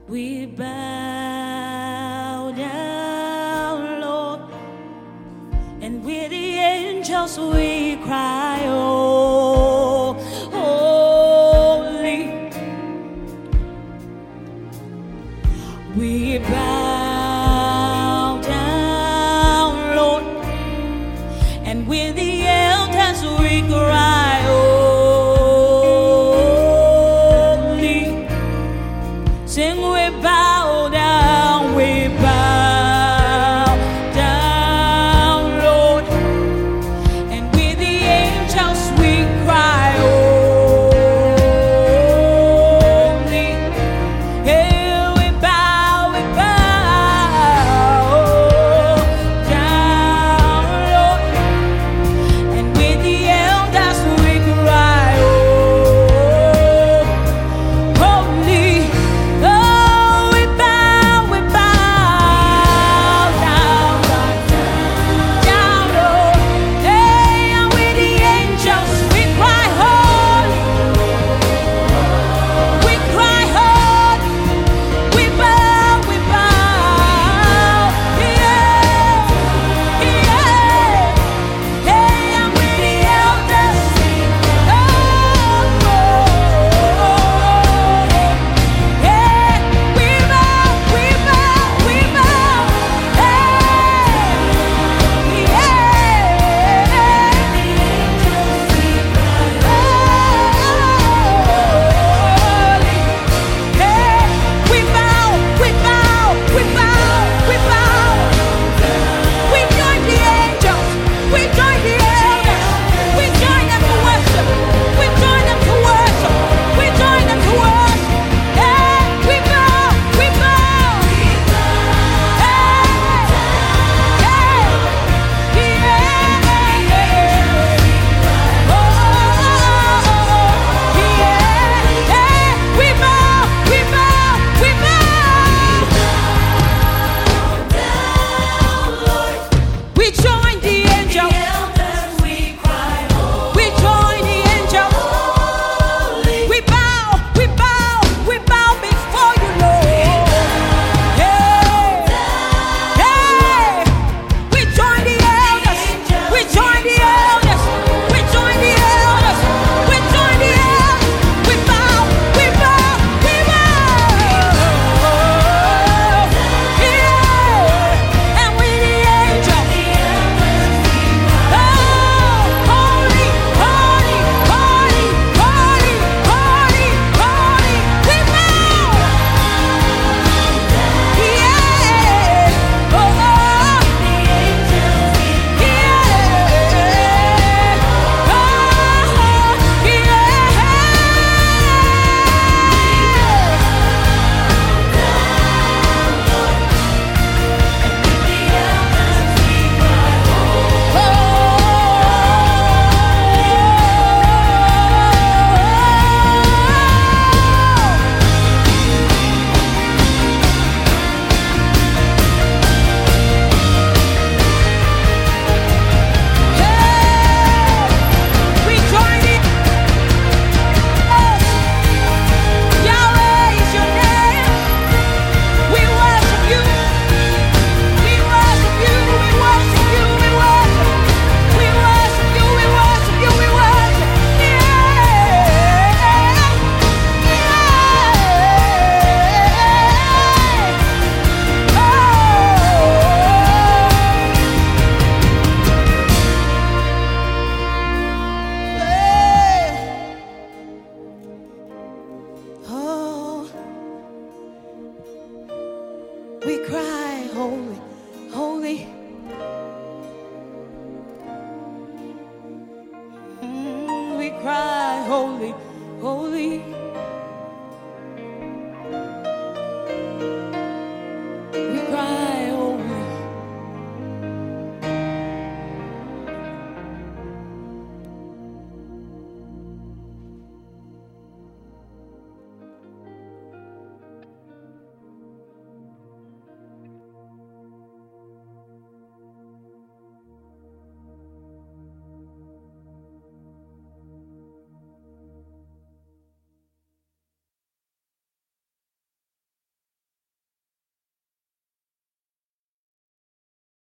We bow down, Lord, and with the angels we cry, oh, holy. We bow down, Lord, and with the elders we cry, holy. Sing, we bow down, we bow down, Lord, and with the angels we cry, holy. Hey, we bow down, Lord, and with the elders we cry, holy. We cry, holy.